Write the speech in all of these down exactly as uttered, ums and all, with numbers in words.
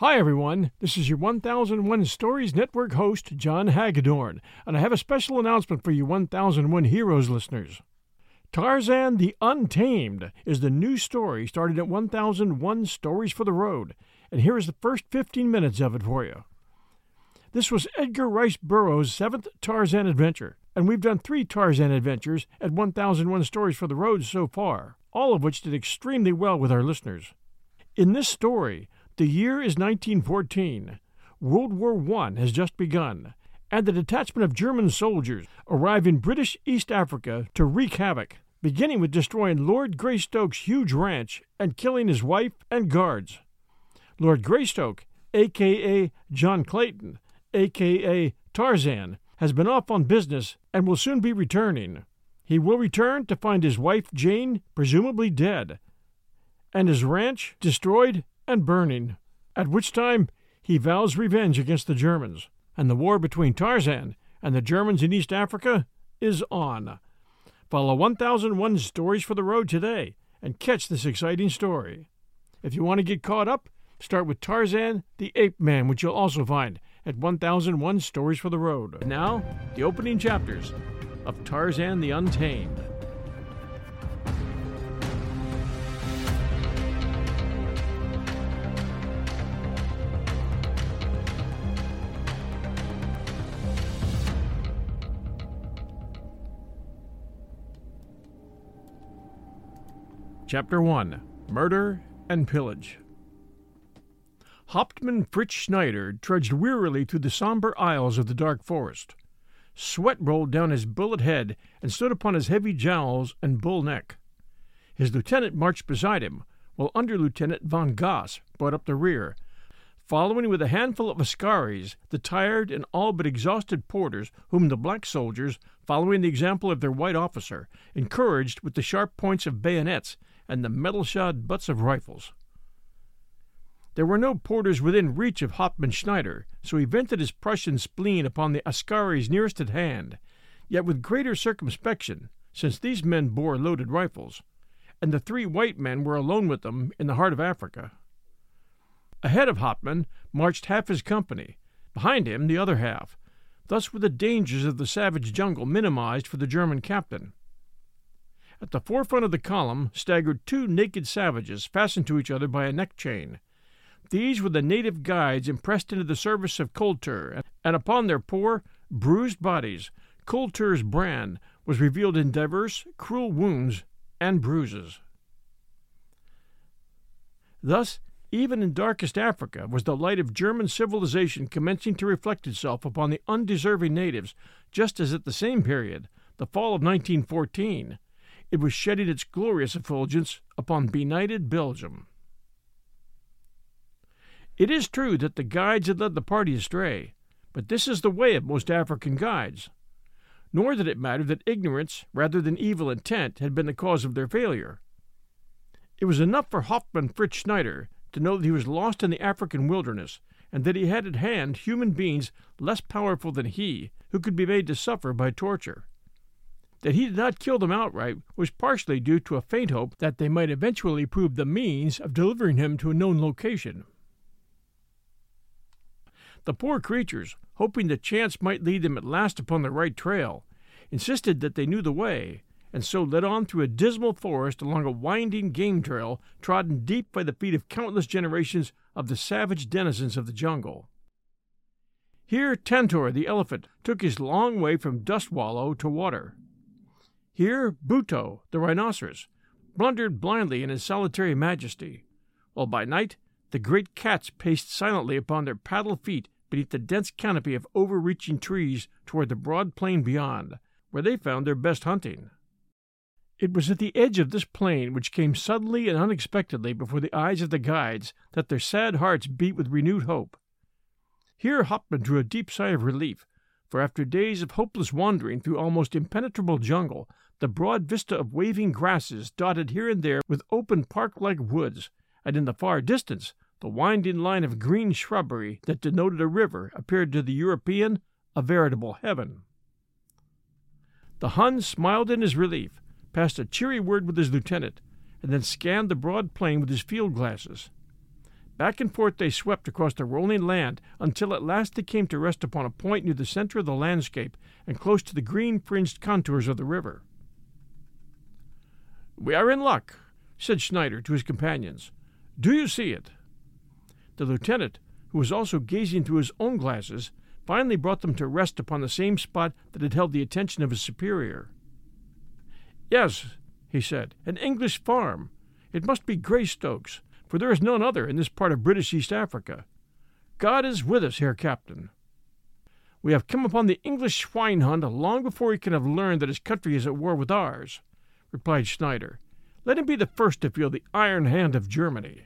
Hi everyone, this is your one thousand one Stories Network host, John Hagedorn, and I have a special announcement for you one thousand one Heroes listeners. Tarzan the Untamed is the new story started at one thousand one Stories for the Road, and here is the first fifteen minutes of it for you. This was Edgar Rice Burroughs' seventh Tarzan adventure, and we've done three Tarzan adventures at one thousand one Stories for the Road so far, all of which did extremely well with our listeners. In this story, the year is nineteen fourteen. World War One has just begun, and a detachment of German soldiers arrive in British East Africa to wreak havoc, beginning with destroying Lord Greystoke's huge ranch and killing his wife and guards. Lord Greystoke, a k a. John Clayton, a k a. Tarzan, has been off on business and will soon be returning. He will return to find his wife Jane presumably dead, and his ranch destroyed and burning, at which time he vows revenge against the Germans, and the war between Tarzan and the Germans in East Africa is on. Follow one thousand one Stories for the Road today and catch this exciting story. If you want to get caught up, start with Tarzan the Ape Man, which you'll also find at one thousand one Stories for the Road. And now, the opening chapters of Tarzan the Untamed. Chapter one. Murder and Pillage. Hauptmann Fritz Schneider trudged wearily through the somber aisles of the dark forest. Sweat rolled down his bullet head and stood upon his heavy jowls and bull neck. His lieutenant marched beside him, while Under-Lieutenant von Goss brought up the rear, following with a handful of Askaris the tired and all but exhausted porters whom the black soldiers, following the example of their white officer, encouraged with the sharp points of bayonets and the metal-shod butts of rifles. There were no porters within reach of Hauptmann Schneider, so he vented his Prussian spleen upon the Askaris nearest at hand, yet with greater circumspection, since these men bore loaded rifles, and the three white men were alone with them in the heart of Africa. Ahead of Hauptmann marched half his company, behind him the other half. Thus were the dangers of the savage jungle minimized for the German captain. At the forefront of the column staggered two naked savages fastened to each other by a neck chain. These were the native guides impressed into the service of Kultur, and upon their poor, bruised bodies, Kultur's brand was revealed in diverse, cruel wounds and bruises. Thus, even in darkest Africa was the light of German civilization commencing to reflect itself upon the undeserving natives, just as at the same period, the fall of nineteen fourteen, it was shedding its glorious effulgence upon benighted Belgium. It is true that the guides had led the party astray, but this is the way of most African guides. Nor did it matter that ignorance, rather than evil intent, had been the cause of their failure. It was enough for Hauptmann Fritz Schneider to know that he was lost in the African wilderness, and that he had at hand human beings less powerful than he, who could be made to suffer by torture. That he did not kill them outright was partially due to a faint hope that they might eventually prove the means of delivering him to a known location. The poor creatures, hoping that chance might lead them at last upon the right trail, insisted that they knew the way, and so led on through a dismal forest along a winding game trail trodden deep by the feet of countless generations of the savage denizens of the jungle. Here Tantor the elephant took his long way from dust wallow to water. Here Buto the rhinoceros blundered blindly in his solitary majesty, while by night the great cats paced silently upon their paddle feet beneath the dense canopy of overreaching trees toward the broad plain beyond, where they found their best hunting. It was at the edge of this plain, which came suddenly and unexpectedly before the eyes of the guides, that their sad hearts beat with renewed hope. Here Hauptmann drew a deep sigh of relief, for after days of hopeless wandering through almost impenetrable jungle, the broad vista of waving grasses dotted here and there with open park-like woods, and in the far distance the winding line of green shrubbery that denoted a river appeared to the European a veritable heaven. The Hun smiled in his relief, passed a cheery word with his lieutenant, and then scanned the broad plain with his field glasses. Back and forth they swept across the rolling land until at last they came to rest upon a point near the center of the landscape and close to the green-fringed contours of the river. "We are in luck," said Schneider to his companions. "Do you see it?" The lieutenant, who was also gazing through his own glasses, finally brought them to rest upon the same spot that had held the attention of his superior. "Yes," he said, "an English farm. It must be Greystoke's, for there is none other in this part of British East Africa. God is with us, Herr Captain. We have come upon the English swinehund long before he can have learned that his country is at war with ours," replied Schneider. "Let him be the first to feel the iron hand of Germany."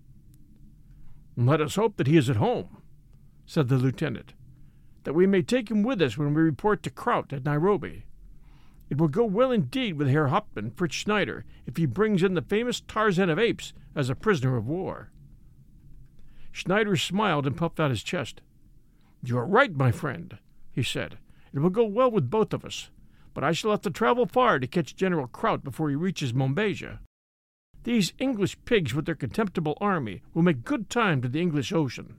"Let us hope that he is at home," said the lieutenant, "that we may take him with us when we report to Kraut at Nairobi. It will go well indeed with Herr Hauptmann Fritz Schneider if he brings in the famous Tarzan of Apes as a prisoner of war." Schneider smiled and puffed out his chest. "You are right, my friend," he said. "It will go well with both of us, but I shall have to travel far to catch General Kraut before he reaches Mombeja. These English pigs with their contemptible army will make good time to the English Ocean."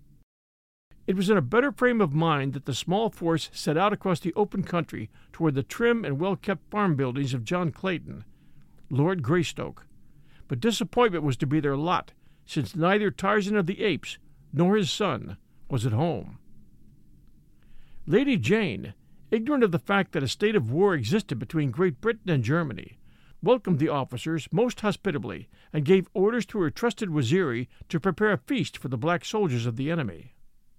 It was in a better frame of mind that the small force set out across the open country toward the trim and well-kept farm buildings of John Clayton, Lord Greystoke. But disappointment was to be their lot, since neither Tarzan of the Apes nor his son was at home. Lady Jane, ignorant of the fact that a state of war existed between Great Britain and Germany, welcomed the officers most hospitably and gave orders to her trusted Waziri to prepare a feast for the black soldiers of the enemy.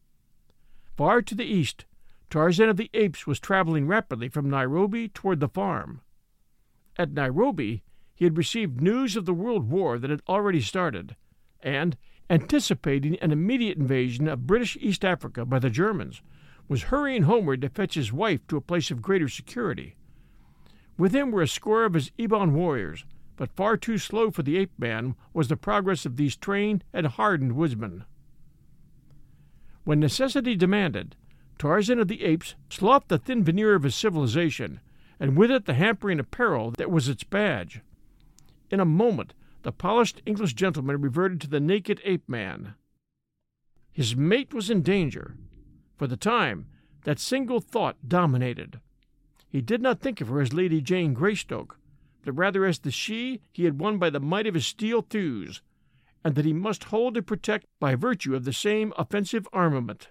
Far to the east, Tarzan of the Apes was traveling rapidly from Nairobi toward the farm. At Nairobi, he had received news of the World War that had already started, and, anticipating an immediate invasion of British East Africa by the Germans, was hurrying homeward to fetch his wife to a place of greater security. With him were a score of his Iban warriors, but far too slow for the ape-man was the progress of these trained and hardened woodsmen. When necessity demanded, Tarzan of the Apes sloughed the thin veneer of his civilization, and with it the hampering apparel that was its badge. In a moment, the polished English gentleman reverted to the naked ape-man. His mate was in danger. For the time, that single thought dominated. He did not think of her as Lady Jane Greystoke, but rather as the she he had won by the might of his steel thews, and that he must hold and protect by virtue of the same offensive armament.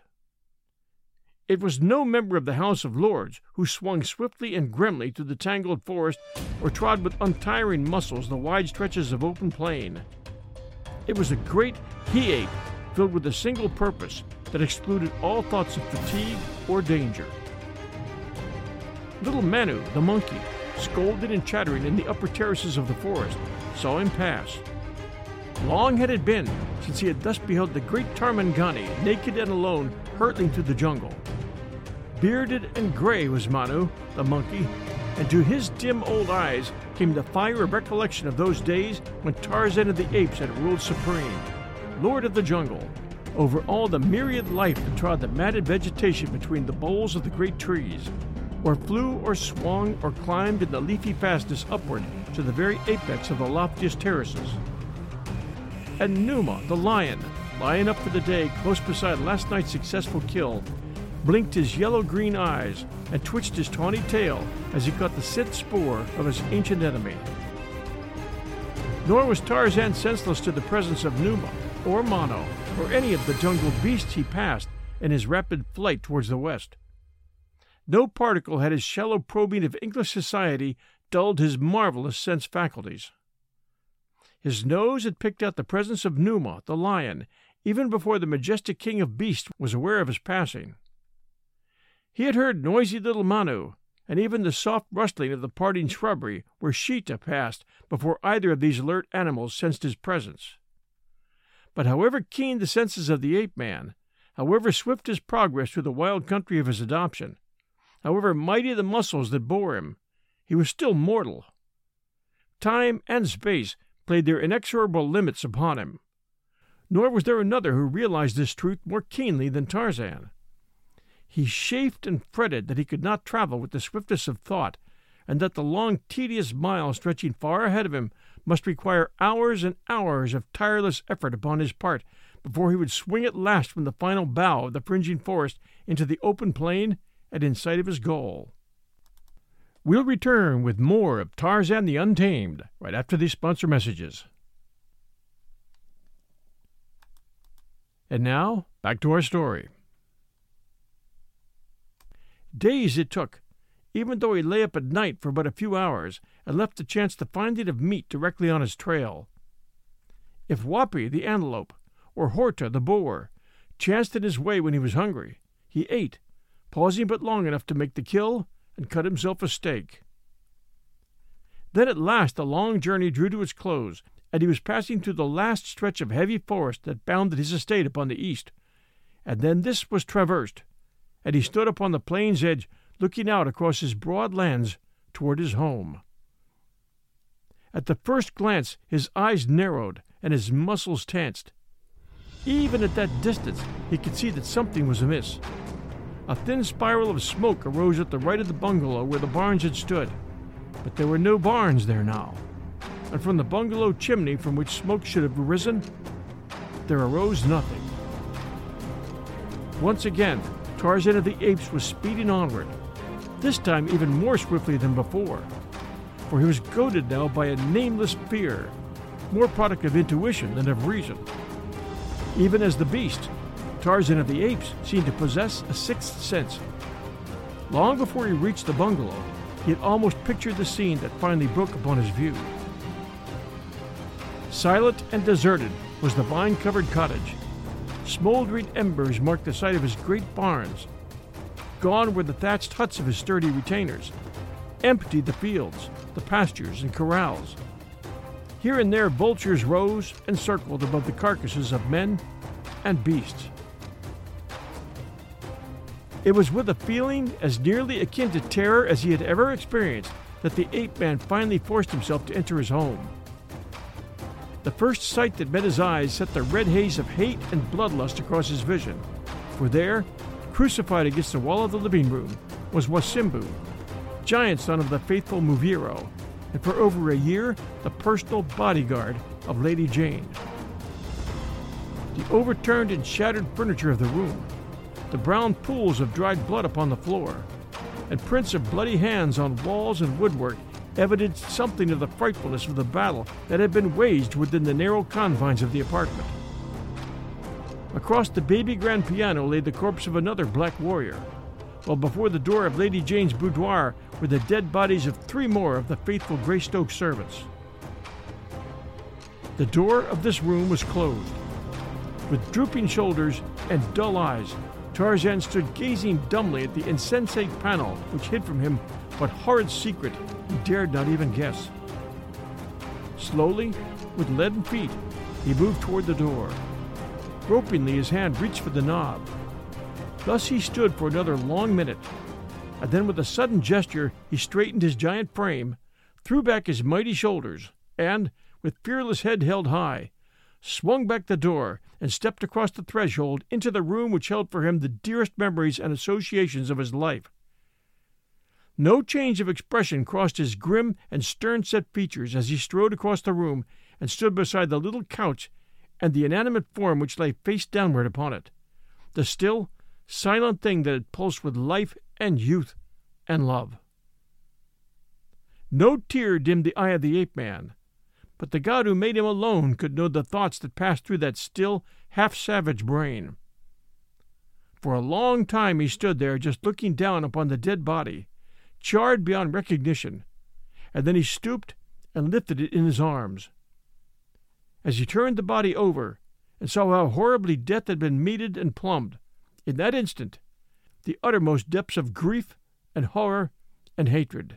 It was no member of the House of Lords who swung swiftly and grimly through the tangled forest or trod with untiring muscles the wide stretches of open plain. It was a great he-ape filled with a single purpose that excluded all thoughts of fatigue or danger. Little Manu, the monkey, scolding and chattering in the upper terraces of the forest, saw him pass. Long had it been since he had thus beheld the great Tarmangani, naked and alone, hurtling through the jungle. Bearded and gray was Manu, the monkey, and to his dim old eyes came the fire of recollection of those days when Tarzan of the Apes had ruled supreme, lord of the jungle, over all the myriad life that trod the matted vegetation between the boles of the great trees, or flew or swung or climbed in the leafy fastness upward to the very apex of the loftiest terraces. And Numa, the lion, lying up for the day close beside last night's successful kill, blinked his yellow-green eyes and twitched his tawny tail as he caught the scent spoor of his ancient enemy. Nor was Tarzan senseless to the presence of Numa, or Mono, or any of the jungle beasts he passed in his rapid flight towards the west. No particle had his shallow probing of English society dulled his marvelous sense faculties. His nose had picked out the presence of Numa, the lion, even before the majestic king of beasts was aware of his passing. He had heard noisy little Manu, and even the soft rustling of the parting shrubbery where Sheeta passed before either of these alert animals sensed his presence. But however keen the senses of the ape-man, however swift his progress through the wild country of his adoption, however mighty the muscles that bore him, he was still mortal. Time and space played their inexorable limits upon him. Nor was there another who realized this truth more keenly than Tarzan. He chafed and fretted that he could not travel with the swiftness of thought, and that the long, tedious mile stretching far ahead of him must require hours and hours of tireless effort upon his part before he would swing at last from the final bough of the fringing forest into the open plain and in sight of his goal. We'll return with more of Tarzan the Untamed right after these sponsor messages. And now, back to our story. Days it took, even though he lay up at night for but a few hours and left the chance to find it of meat directly on his trail. If Whoppy the antelope, or Horta the boar, chanced in his way when he was hungry, he ate, pausing but long enough to make the kill and cut himself a steak. Then at last the long journey drew to its close, and he was passing through the last stretch of heavy forest that bounded his estate upon the east, and then this was traversed, and he stood upon the plain's edge, looking out across his broad lands toward his home. At the first glance his eyes narrowed and his muscles tensed. Even at that distance he could see that something was amiss. A thin spiral of smoke arose at the right of the bungalow where the barns had stood, but there were no barns there now, and from the bungalow chimney from which smoke should have arisen, there arose nothing. Once again, Tarzan of the Apes was speeding onward, this time even more swiftly than before, for he was goaded now by a nameless fear, more product of intuition than of reason. Even as the beast, Tarzan of the Apes seemed to possess a sixth sense. Long before he reached the bungalow, he had almost pictured the scene that finally broke upon his view. Silent and deserted was the vine-covered cottage. Smoldering embers marked the site of his great barns. Gone were the thatched huts of his sturdy retainers. Empty the fields, the pastures, and corrals. Here and there vultures rose and circled above the carcasses of men and beasts. It was with a feeling as nearly akin to terror as he had ever experienced that the ape-man finally forced himself to enter his home. The first sight that met his eyes set the red haze of hate and bloodlust across his vision, for there, crucified against the wall of the living room, was Wasimbu, giant son of the faithful Muviro, and for over a year the personal bodyguard of Lady Jane. The overturned and shattered furniture of the room, the brown pools of dried blood upon the floor, and prints of bloody hands on walls and woodwork evidenced something of the frightfulness of the battle that had been waged within the narrow confines of the apartment. Across the baby grand piano lay the corpse of another black warrior, while before the door of Lady Jane's boudoir were the dead bodies of three more of the faithful Greystoke servants. The door of this room was closed. With drooping shoulders and dull eyes, Tarzan stood gazing dumbly at the insensate panel which hid from him what horrid secret he dared not even guess. Slowly, with leaden feet, he moved toward the door. Gropingly, his hand reached for the knob. Thus he stood for another long minute, and then with a sudden gesture he straightened his giant frame, threw back his mighty shoulders, and, with fearless head held high, swung back the door and stepped across the threshold into the room which held for him the dearest memories and associations of his life. No change of expression crossed his grim and stern-set features as he strode across the room and stood beside the little couch and the inanimate form which lay face downward upon it, the still, silent thing that had pulsed with life and youth and love. No tear dimmed the eye of the ape-man, but the God who made him alone could know the thoughts that passed through that still, half-savage brain. For a long time he stood there just looking down upon the dead body, charred beyond recognition, and then he stooped and lifted it in his arms. As he turned the body over and saw how horribly death had been meted and plumbed, in that instant, the uttermost depths of grief and horror and hatred.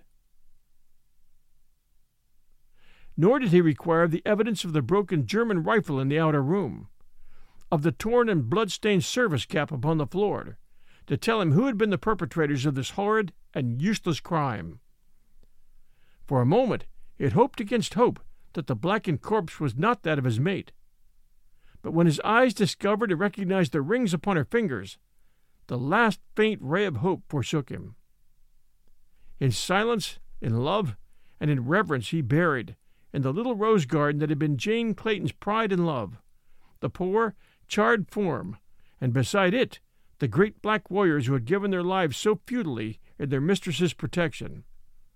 Nor did he require the evidence of the broken German rifle in the outer room, of the torn and blood-stained service cap upon the floor, to tell him who had been the perpetrators of this horrid and useless crime. For a moment he had hoped against hope that the blackened corpse was not that of his mate. But when his eyes discovered and recognized the rings upon her fingers, the last faint ray of hope forsook him. In silence, in love, and in reverence he buried, in the little rose garden that had been Jane Clayton's pride and love, the poor, charred form, and beside it the great black warriors who had given their lives so futilely in their mistress's protection.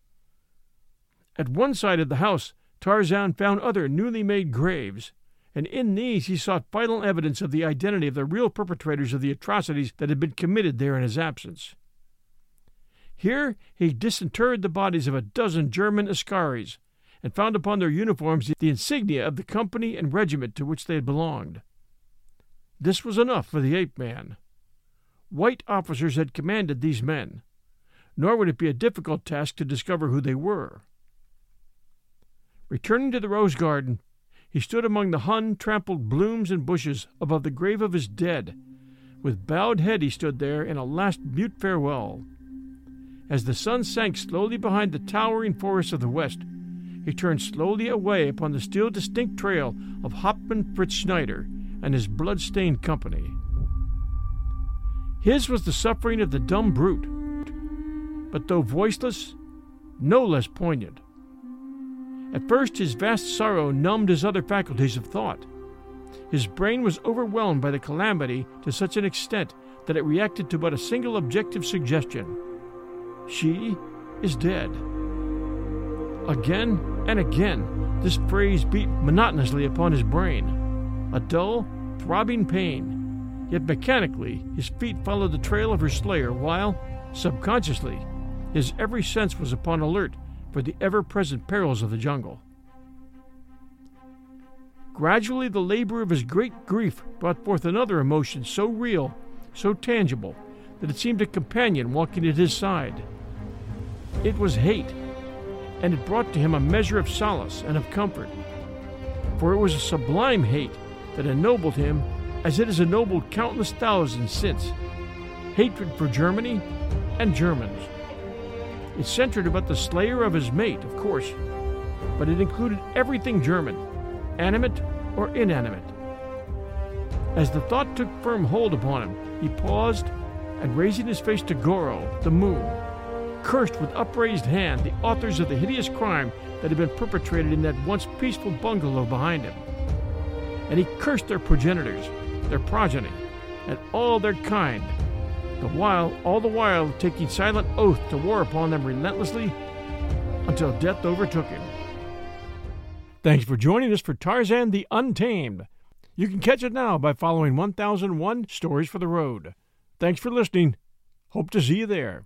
At one side of the house Tarzan found other newly made graves, and in these he sought final evidence of the identity of the real perpetrators of the atrocities that had been committed there in his absence. Here he disinterred the bodies of a dozen German askaris, and found upon their uniforms the insignia of the company and regiment to which they had belonged. This was enough for the ape-man. White officers had commanded these men, nor would it be a difficult task to discover who they were. Returning to the rose garden, he stood among the Hun-trampled blooms and bushes above the grave of his dead. With bowed head he stood there in a last mute farewell. As the sun sank slowly behind the towering forests of the west, he turned slowly away upon the still distinct trail of Hauptmann Fritz Schneider and his blood-stained company. His was the suffering of the dumb brute, but though voiceless, no less poignant. At first his vast sorrow numbed his other faculties of thought. His brain was overwhelmed by the calamity to such an extent that it reacted to but a single objective suggestion. She is dead. Again and again this phrase beat monotonously upon his brain, a dull, throbbing pain, yet mechanically his feet followed the trail of her slayer while, subconsciously, his every sense was upon alert for the ever-present perils of the jungle. Gradually the labor of his great grief brought forth another emotion so real, so tangible, that it seemed a companion walking at his side. It was hate, and it brought to him a measure of solace and of comfort, for it was a sublime hate that ennobled him as it has ennobled countless thousands since, hatred for Germany and Germans. It centered about the slayer of his mate, of course, but it included everything German, animate or inanimate. As the thought took firm hold upon him, he paused, and raising his face to Goro, the moon, cursed with upraised hand the authors of the hideous crime that had been perpetrated in that once peaceful bungalow behind him. And he cursed their progenitors, their progeny, and all their kind, the while, all the while taking silent oath to war upon them relentlessly until death overtook him. Thanks for joining us for Tarzan the Untamed. You can catch it now by following one thousand one Stories for the Road. Thanks for listening. Hope to see you there.